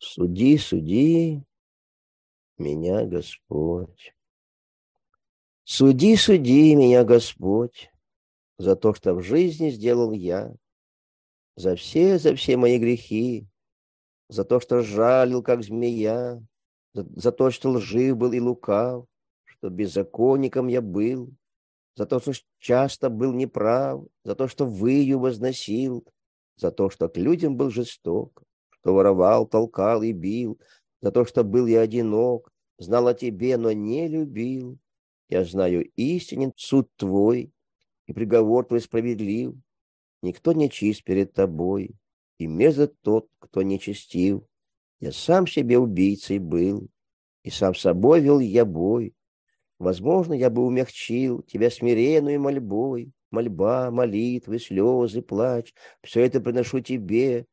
Суди, суди меня, Господь. Суди, суди меня, Господь, за то, что в жизни сделал я, за все мои грехи, за то, что жалил, как змея, за то, что лжив был и лукав, что беззаконником я был, за то, что часто был неправ, за то, что выю возносил, за то, что к людям был жесток, что воровал, толкал и бил, за то, что был я одинок, знал о тебе, но не любил. Я знаю истинен суд твой, и приговор твой справедлив. Никто не чист перед тобой, и мерзок тот, кто нечестив. Я сам себе убийцей был, и сам собой вел я бой. Возможно, я бы умягчил тебя смиренную мольбой. Мольба, молитвы, слезы, плач. Все это приношу тебе.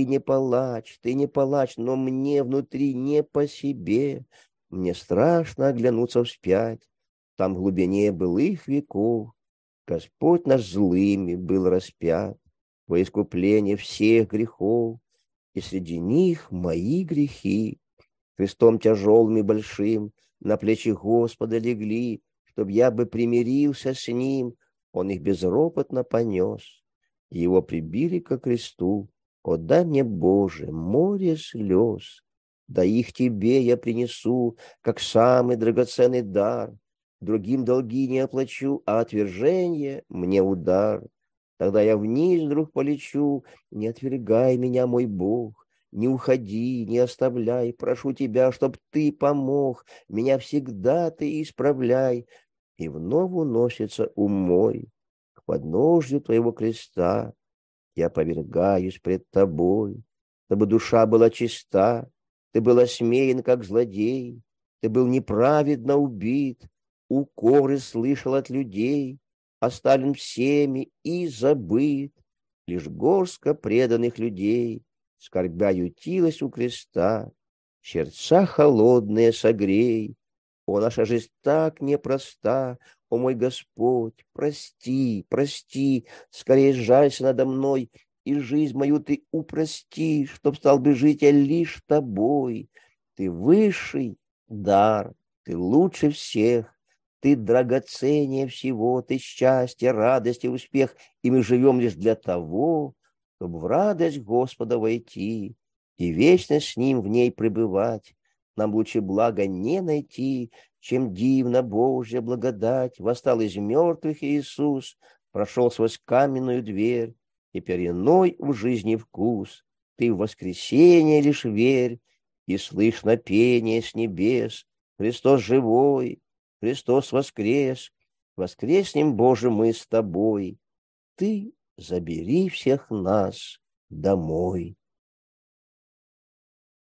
Ты не палач, но мне внутри не по себе. Мне страшно оглянуться вспять. Там в глубине былых веков Господь наш злыми был распят во искупление всех грехов, и среди них мои грехи. Крестом тяжелым и большим на плечи Господа легли, чтоб я бы примирился с ним. Он их безропотно понес. Его прибили ко кресту. О, дай мне, Боже, море слез. Да их тебе я принесу, как самый драгоценный дар. Другим долги не оплачу, а отвержение мне удар. Тогда я вниз вдруг полечу, не отвергай меня, мой Бог. Не уходи, не оставляй, прошу тебя, чтоб ты помог, меня всегда ты исправляй. И вновь уносится ум мой к подножью твоего креста. Я повергаюсь пред тобой, чтобы душа была чиста. Ты был осмеян, как злодей, ты был неправедно убит, укоры слышал от людей, оставлен всеми и забыт. Лишь горстка преданных людей скорбя ютилась у креста, сердца холодные согрей. О, наша жизнь так непроста, о мой Господь, прости, прости, скорее сжалься надо мной, и жизнь мою ты упрости, чтоб стал бы жить я лишь тобой. Ты высший дар, ты лучше всех, ты драгоценнее всего, ты счастье, радость и успех, и мы живем лишь для того, чтобы в радость Господа войти и вечно с Ним в ней пребывать. Нам лучше блага не найти, чем дивна Божья благодать. Восстал из мертвых Иисус, прошел сквозь каменную дверь, теперь иной в жизни вкус. Ты в воскресенье лишь верь, и слышно пение с небес. Христос живой, Христос воскрес, воскреснем, Боже, мы с тобой. Ты забери всех нас домой.